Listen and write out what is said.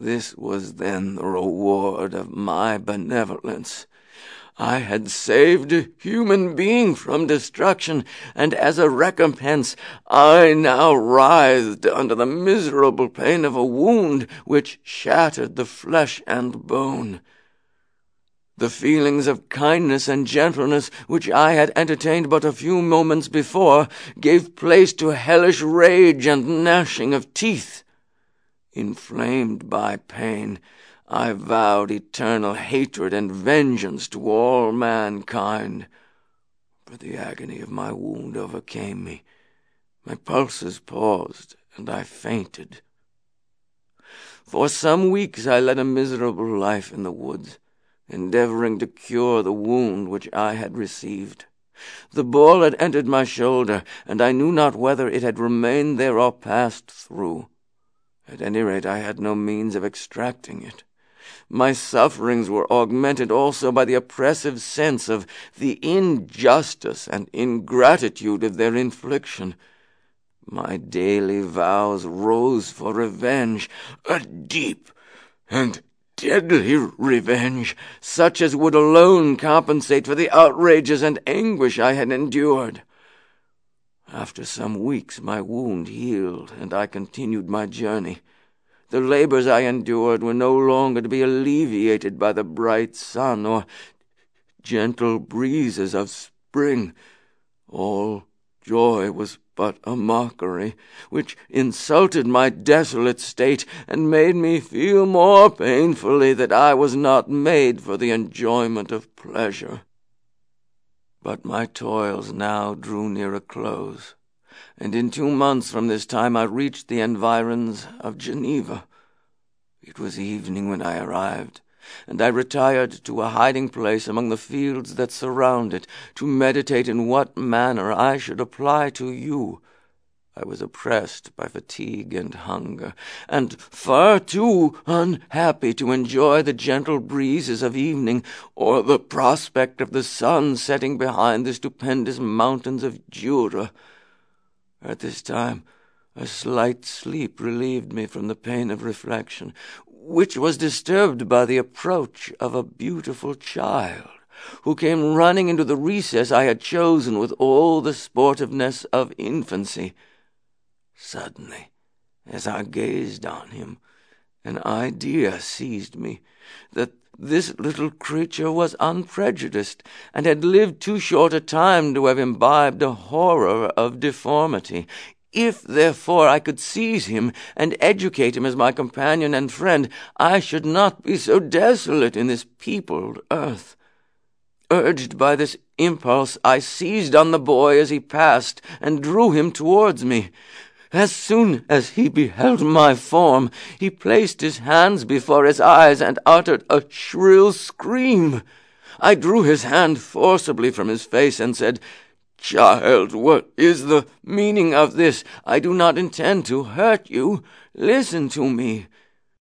This was then the reward of my benevolence. I had saved a human being from destruction, and as a recompense I now writhed under the miserable pain of a wound which shattered the flesh and bone. The feelings of kindness and gentleness which I had entertained but a few moments before gave place to hellish rage and gnashing of teeth. Inflamed by pain, I vowed eternal hatred and vengeance to all mankind. For the agony of my wound overcame me. My pulses paused, and I fainted. For some weeks I led a miserable life in the woods, endeavoring to cure the wound which I had received. The ball had entered my shoulder, and I knew not whether it had remained there or passed through. At any rate, I had no means of extracting it. My sufferings were augmented also by the oppressive sense of the injustice and ingratitude of their infliction. My daily vows rose for revenge, a deep and deadly revenge, such as would alone compensate for the outrages and anguish I had endured. After some weeks my wound healed, and I continued my journey. The labors I endured were no longer to be alleviated by the bright sun or gentle breezes of spring. All joy was but a mockery, which insulted my desolate state, and made me feel more painfully that I was not made for the enjoyment of pleasure. But my toils now drew near a close, and in 2 months from this time I reached the environs of Geneva. It was evening when I arrived, and I retired to a hiding place among the fields that surround it, to meditate in what manner I should apply to you. I was oppressed by fatigue and hunger, and far too unhappy to enjoy the gentle breezes of evening, or the prospect of the sun setting behind the stupendous mountains of Jura. At this time a slight sleep relieved me from the pain of reflection, which was disturbed by the approach of a beautiful child, who came running into the recess I had chosen with all the sportiveness of infancy. Suddenly, as I gazed on him, an idea seized me that this little creature was unprejudiced, and had lived too short a time to have imbibed a horror of deformity. If, therefore, I could seize him and educate him as my companion and friend, I should not be so desolate in this peopled earth. Urged by this impulse, I seized on the boy as he passed, and drew him towards me. As soon as he beheld my form, he placed his hands before his eyes and uttered a shrill scream. I drew his hand forcibly from his face and said, "Child, what is the meaning of this? I do not intend to hurt you. Listen to me.